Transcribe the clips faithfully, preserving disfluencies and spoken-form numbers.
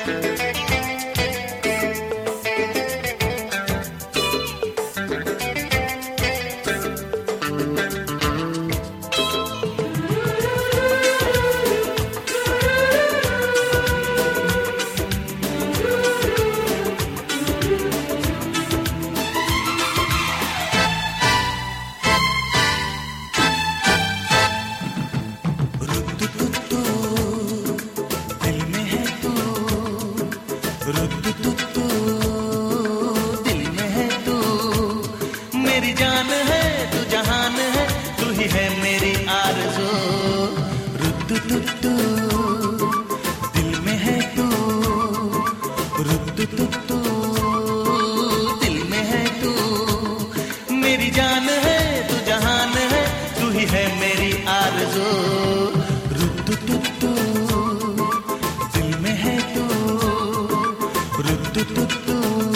मेरी जान है तू जहान है, तू ही है मेरी आरज़ू। रुतु तुतु दिल में है तू, रुतु तुतु दिल में है तू। मेरी जान है तू जहान है, तू ही है मेरी आरज़ू। रुतु तुतु दिल में है तू, रुतु तुतु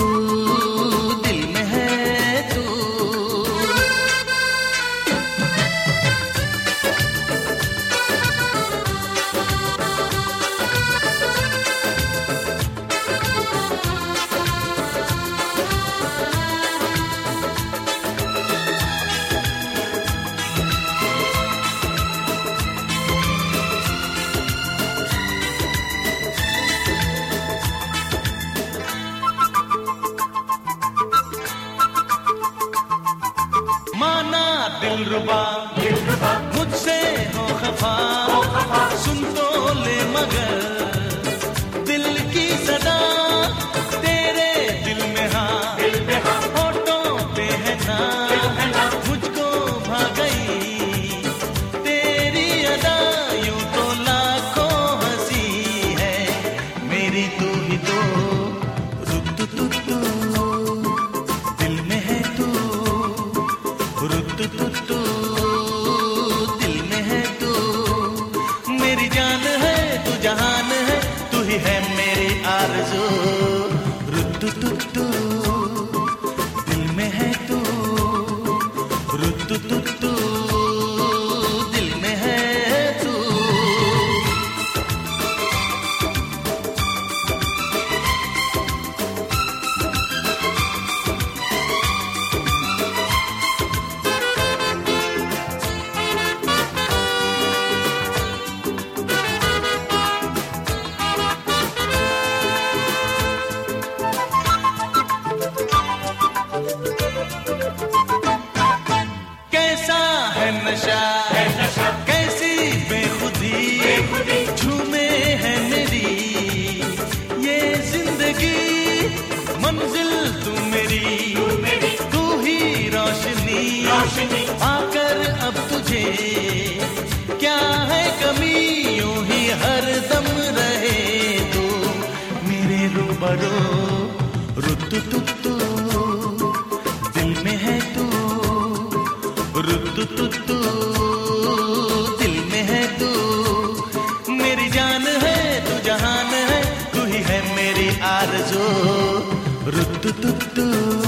दिलरुबा मुझसे हो खफा, सुन तो ले मगर दिल की सदा तेरे दिल में हाँ, होठों पे है ना, मुझको भा गई तेरी अदा। यूं तो लाखों हंसी है मेरी तू ही तो। रुतु तुतु दिल में है तू, रुतु तुतु दिल में है तू। मेरी जान है तू जहान है, तू ही है मेरी आरज़ू। रुतु तुतु दिल में है तू, रुतु तुतु दिल में है तू। कैसा है नशा, है नशा कैसी बेखुदी, बेखुदी झूमे है मेरी ये जिंदगी। मंजिल तू मेरी, तू मेरी तू ही रोशनी, रोशनी आकर अब तुझे क्या है कमी। यूं ही हर दम रहे तू मेरे रूबरू। रुतु तुतु दिल में है तू, रुतु तुतु दिल में है तू। मेरी जान है तू जहान है, तू ही है मेरी आरज़ू। रुतु तुतु